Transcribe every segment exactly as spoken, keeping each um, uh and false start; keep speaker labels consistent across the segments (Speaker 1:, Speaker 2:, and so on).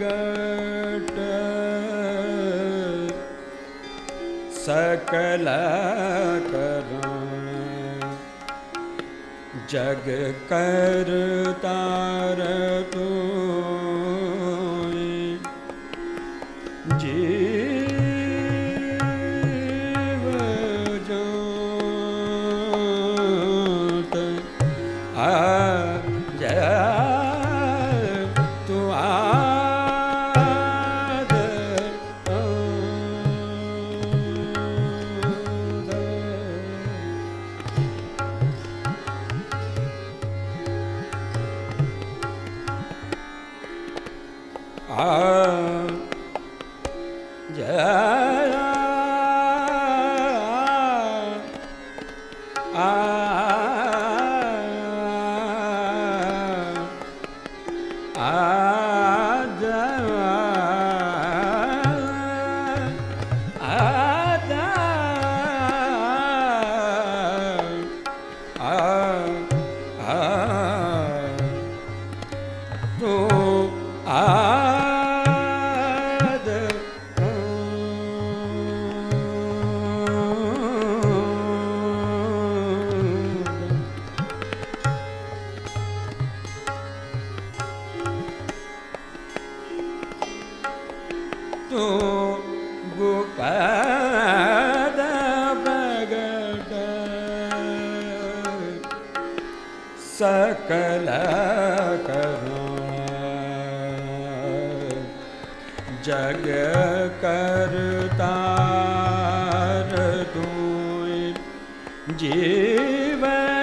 Speaker 1: प्रगट सकल करण जग करतार तू जीव जोत आ तू आद आ सकल करण जग करतार तू जीव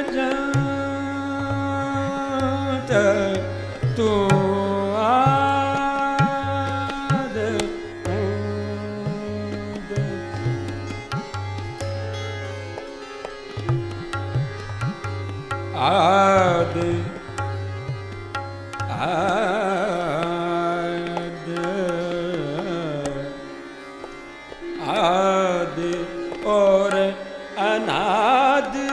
Speaker 1: जंत तू आद आदि आदि आदि और अनादि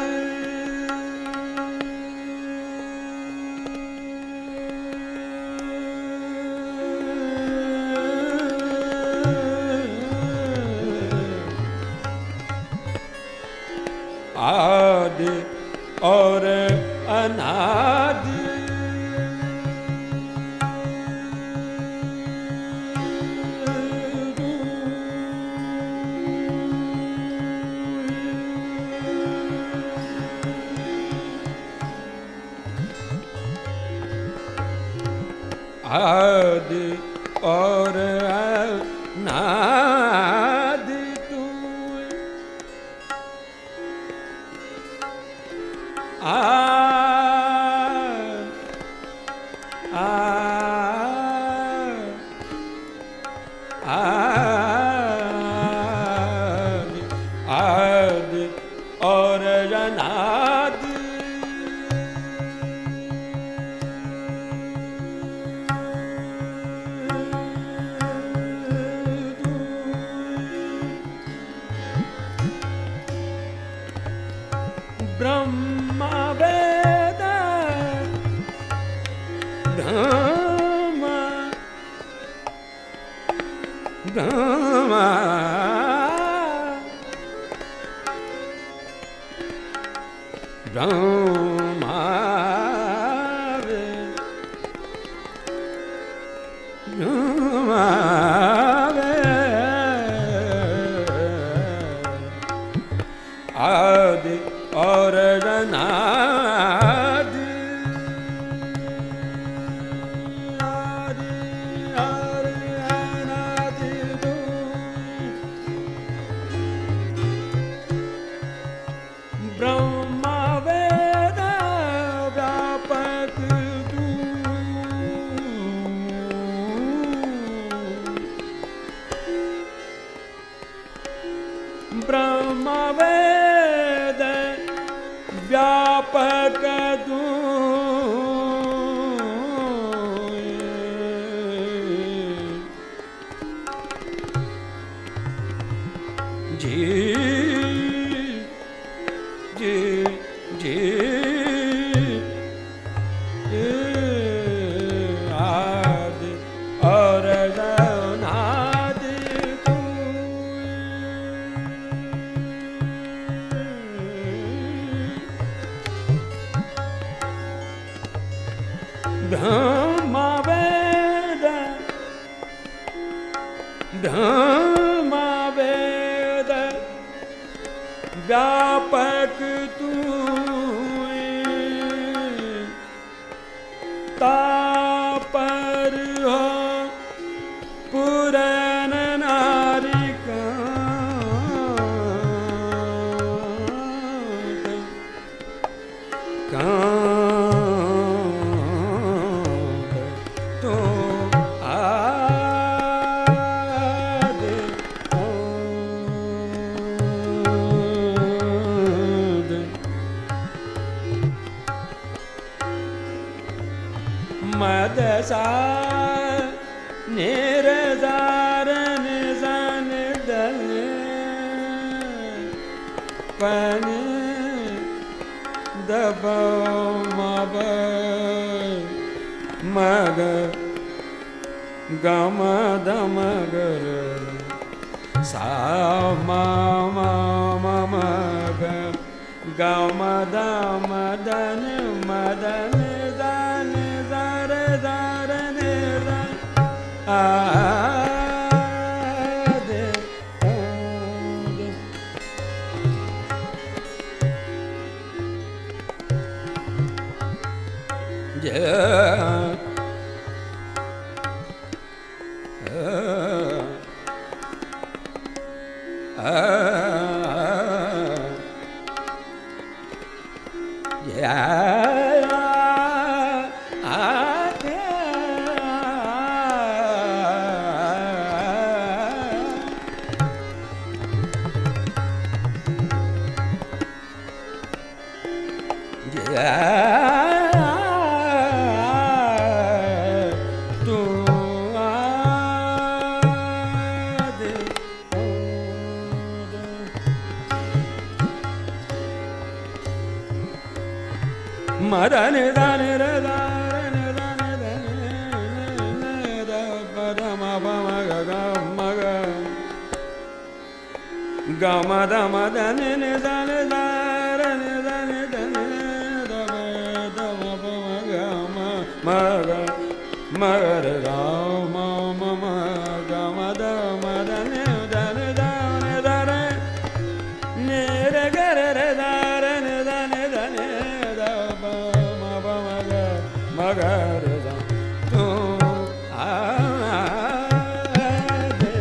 Speaker 1: आदि और अनादि आदि और अनादि तू आ आ आदि आदि और अनादि ब्रह्म वेद ब्रह्म ब्रह्म ब्रह्म वेद ब्रह्म आदि और अनादि आदि आदि अनादि तू ब्रह्म वेद व्यापक तू ब्रह्म वेद व्यापक तू जी जी जी आदि और ब्रह्मा वेद व्यापक तू तापर हो पुरन नारिका तो आदि मदसा निरदार निजन दल पन दब मब मग गम दम गर सा म म ग गम दम दन मदन दन दर दर ने आ मदन दन रदारन दन दन द पदम पम ग मग गम दम दन दन दारन दन दन द पदम पम ग मग मगर राम मम गम दम दन दन दन दर निर गर दारन दन दन मगर तू आदि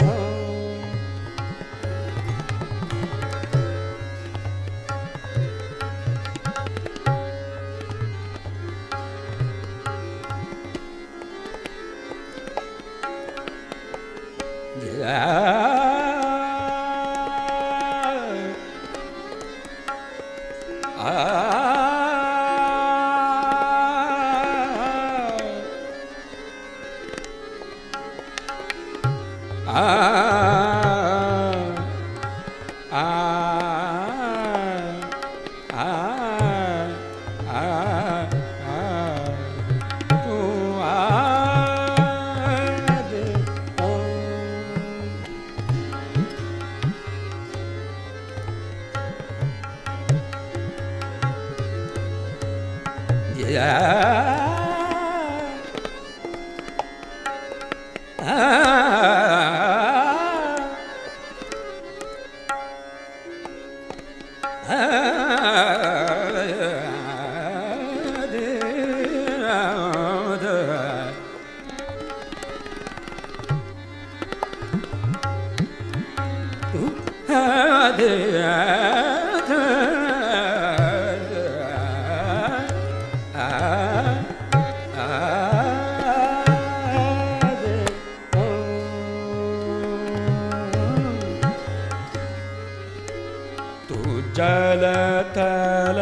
Speaker 1: जल थल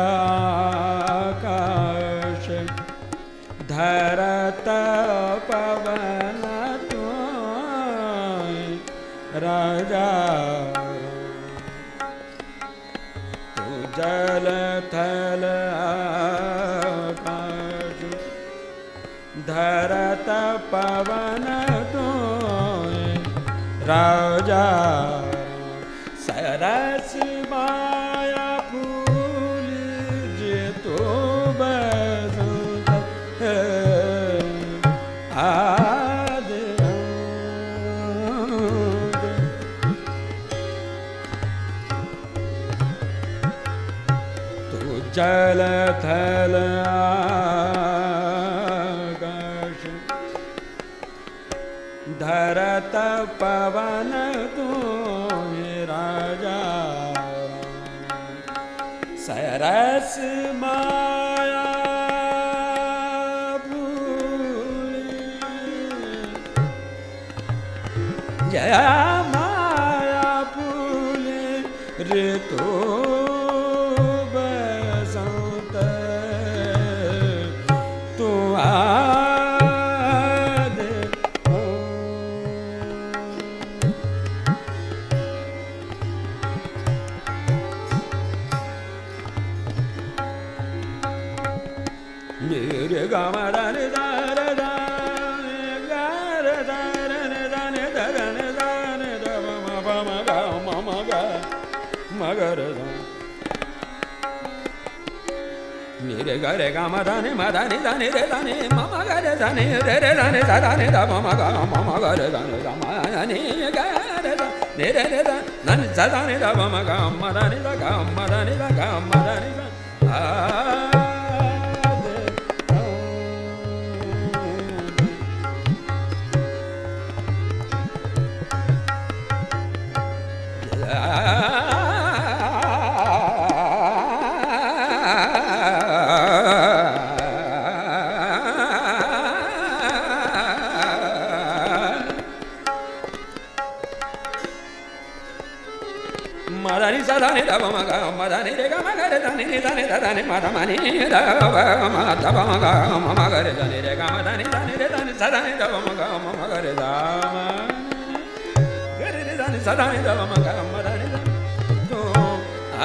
Speaker 1: आकाश धरत पवन तू राजा तू जल थल आकाश धरत पवन तू राजा सरस माया फूल जे तो बसंत आदि जल थल आकाश धरत पवन तू राजा सरस माया जय माया फूल ऋतु बसंत तू आद रे गा मा दा नि दा रे दा गा रे दा रे ने दा ने दा ने दा ने दा ma pa ma ga ma ma ga ma ga re da ni re ga re ga ma da ni ma da ni da ni re da ni ma ma ga re da ni re re da ni da da ni da ma ma ga ma ma ga re da ni da ma ni ga re da ni re re da na ni da da ni da ma ma ga ma da ni da ga ma da ni da ga ma da ni da a Madani sadani da ma ga madani re ga ma ga re dani ni dani da dani ma da ma ni da ma da ba ma ga ma ma ga re dani re ga ma dani dani re dani sadani da ma ga ma ma ga re da ma ga re re dani sadani da ma ga ma dani da to a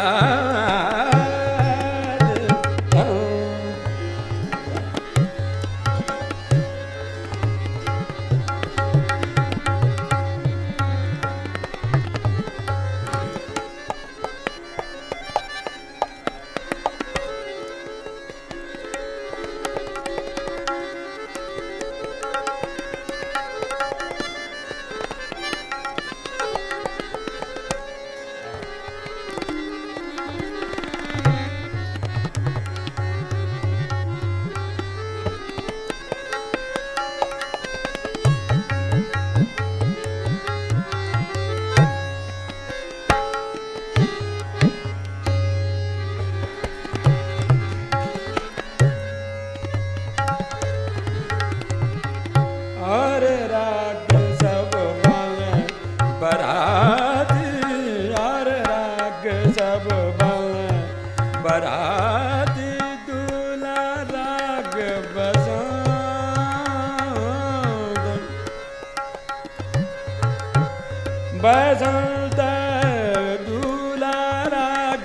Speaker 1: बसंत दूला राग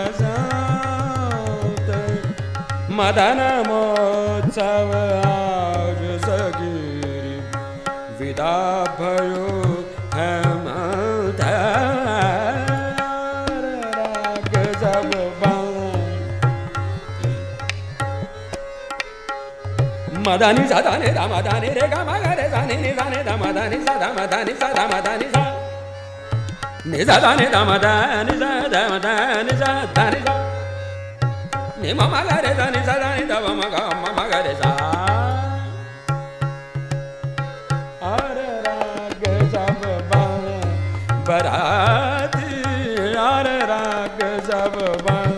Speaker 1: बसंत मदन महोत्सव आज सगिरी विदा भयो हेमंत राग सब मदानी सदा ने दा मदानी रे गा मा गा रे सा नि नि सा ने दा मदानी सदा मदानी सदा मदानी सा ni sa da ni da ma da ni sa da ma da ni sa da ni sa ni ma ma ga re da ni sa da ni da ma ma ga ma ma ga re sa are rag sab bal barat are rag sab bal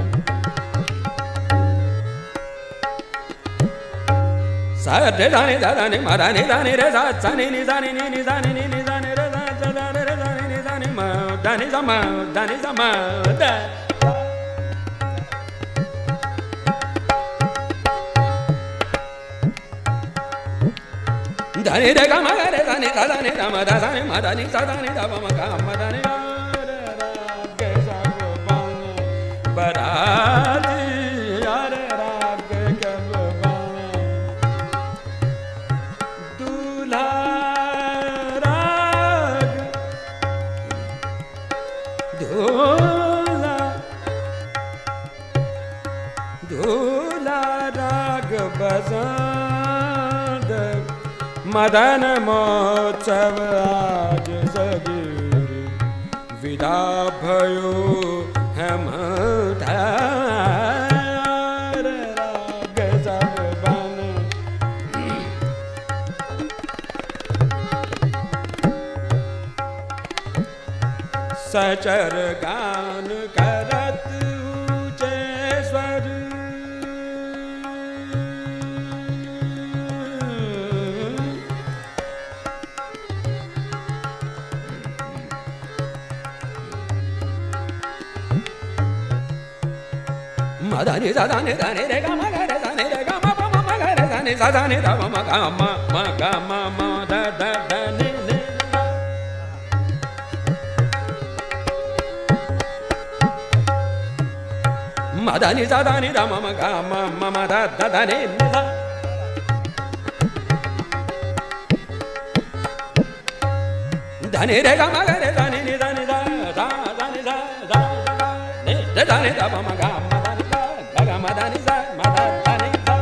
Speaker 1: sa de da ni da da ni ma da ni da ni re sa sa ni ni sa ni ni ni sa ni ni ni sa ni re sa sa da re re sa ni ni sa ni ma da ni sa ma da ni sa ma da da ni re ga ma ga re sa ni sa da ni da ma da sa ni ma da ni sa da ni da ma ma ga ma da ni ra re ra ge sa go ba barat are rag kab ba दूल्हा राग दूल्हा दूल्हा राग बसंत मदन महोत्सव आज सगिरी विदा भयो हेमंत सचर गान करत ऊंचे स्वर मदानी दाने दाने रे गा मा गा रे दाने रे गा मा मा मा गा रे दाने सा दाने दा मा गा मा मा गा मा मा दा दा दा ने ने मदानी सा दाने दा मा मा गा मा मा मा दा दा दा ने ने सा दाने रे गा मा गा रे दाने ने दाने दा दा दाने दा दा ने रे दाने दा मा मा गा Madani za, madani za.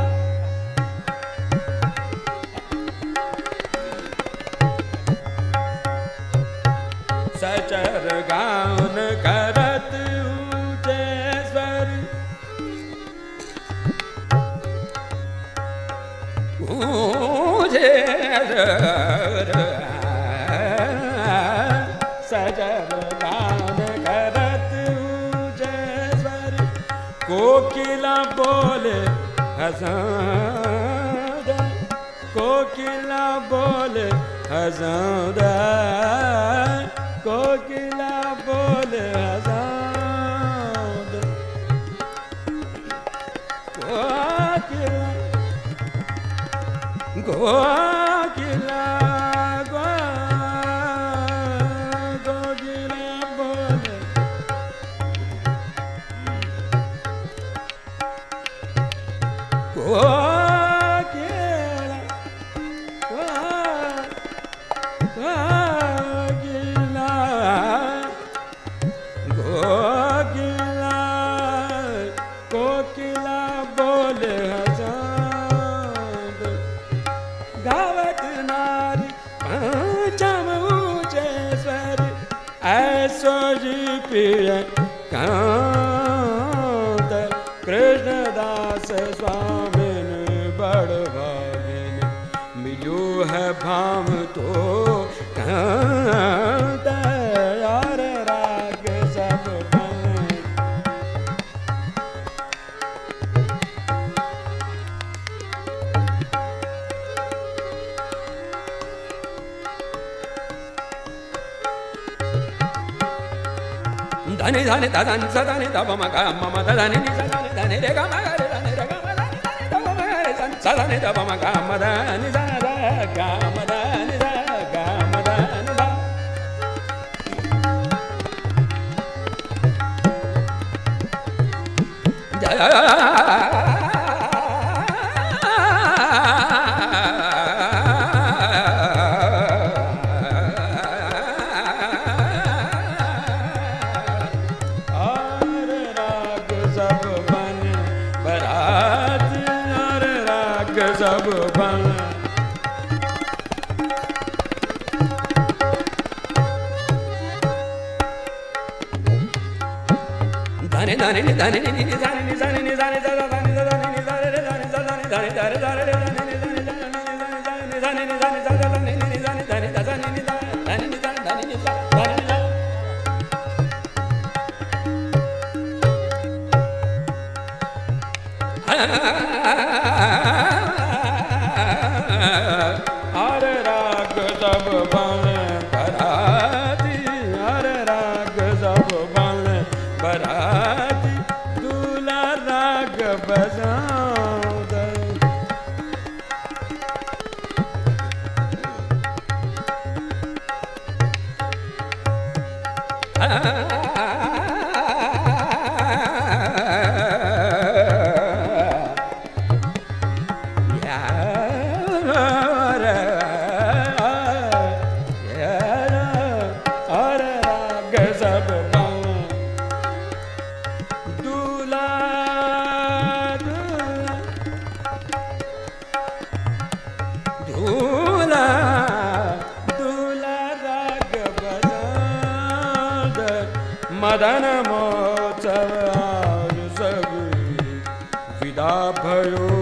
Speaker 1: Sachar gaun karat ऊंचे स्वर ऊंचे स्वर सचर गान करत ऊंचे स्वर कोकिला बोले हंसद कोकिला बोले हंसद कोकिला बोले हंसद कोकिला कोकिला कोकिला बोले कोकिला कोकिला कोकिला कोकिला बोले हंसद गावत नारी पंचम ऊंचे स्वर ऐसो जी प्रिय कांत कृष्णदास स्वामिन बड़ भागिन मिलो है भाम तो कांत और राग सब बने दाने दाने दाने दाने दाने मा गा मा मा दाने नि दाने दाने रे गा मा गा रे दाने रे गा मा दाने दाने दा मा गा रे दाने दा मा गा मा दाने दा दा गा मा दाने दा गा मा दाने दा सब बन दाने दाने नि दाने नि नि दाने नि दाने नि दाने दाने दाने दाने नि दाने रे दाने दाने दाने दाने दाने रे दाने नि दाने दाने दाने नि दाने दाने दाने नि दाने दाने दाने नि दाने दाने नि दाने दाने नि दाने हर राग सब बन बराती हर राग सब बन बराती दूल्हा राग बजाऊं मदन मोत्सव आज सब विदा भयो